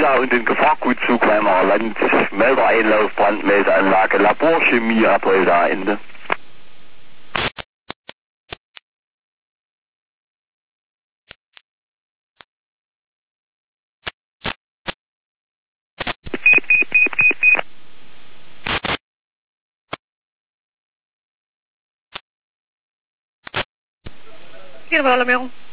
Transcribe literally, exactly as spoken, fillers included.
Cola und den Gefahrgutzug Weimarer Land, Meldereinlauf, Brandmeldeanlage, Laborchemie, Apolda, Ende. Hier war Alarmierung.